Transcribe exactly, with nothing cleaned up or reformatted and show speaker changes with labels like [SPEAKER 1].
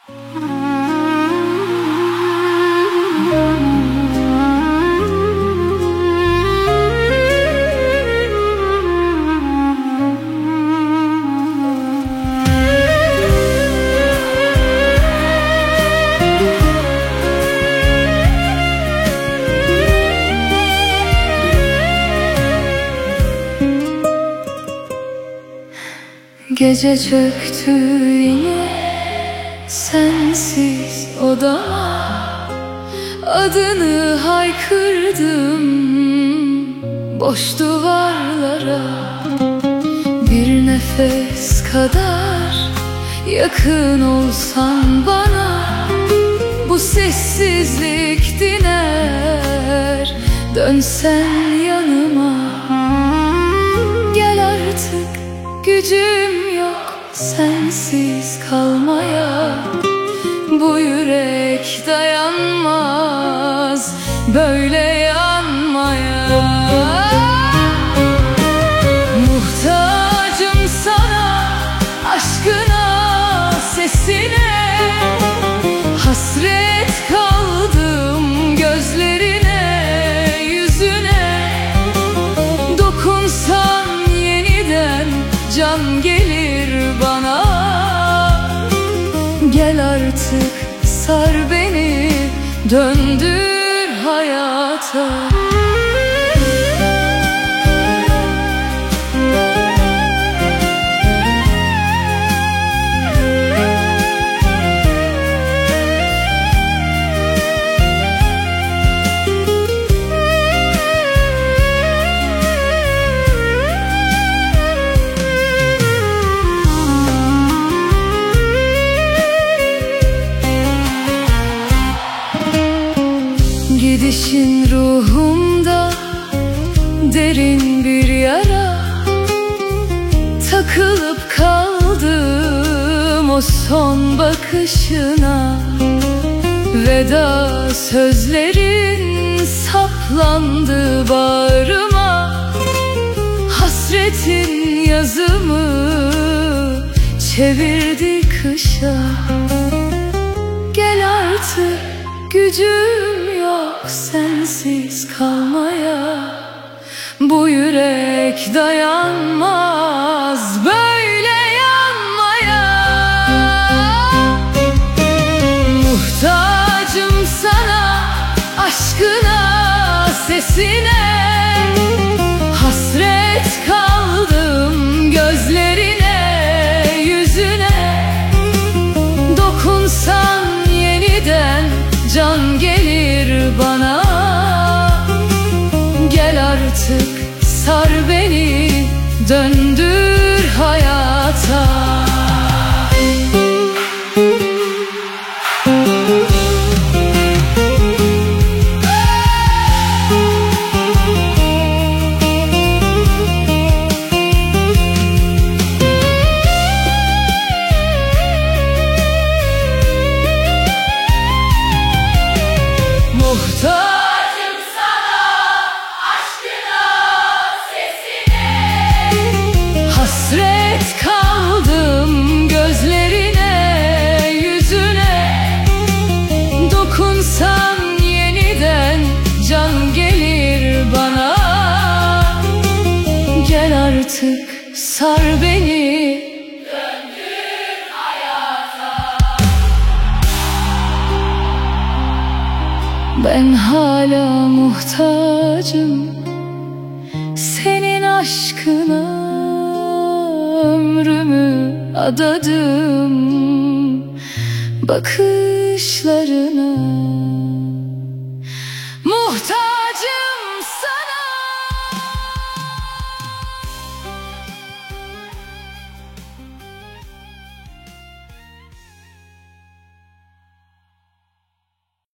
[SPEAKER 1] Gece çöktü yine sensiz odama, adını haykırdım boş duvarlara. Bir nefes kadar yakın olsan bana, bu sessizlik diner, dönsen yanıma. Gel artık, gücüm yok sensiz kalmaya, bu yürek dayanmaz böyle yanmaya. Muhtacım sana, aşkına, sesine, hasret kaldım gözlerine, yüzüne. Dokunsan yeniden can gelir bana. Gel artık, sar beni, döndür hayata. Gidişin ruhumda derin bir yara, takılıp kaldım o son bakışına. Veda sözlerin saplandı bağrıma, hasretin yazımı çevirdi kışa. Gel artık, gücüm yok sensiz kalmaya, bu yürek dayanmaz böyle yanmaya. Muhtacım sana, aşkına, sesine, hasret kaldım gözlerine, yüzüne. Dokunsan yeniden can gelir bana. Gel artık, sar beni, döndür hayata.
[SPEAKER 2] Muhtacım sana, aşkına, sesine,
[SPEAKER 1] hasret kaldım gözlerine, yüzüne. Dokunsan yeniden can gelir bana. Gel artık, sar beni,
[SPEAKER 2] döndür hayata.
[SPEAKER 1] ben hala muhtacım senin aşkına. Ömrümü adadım bakışlarına. Muhtaç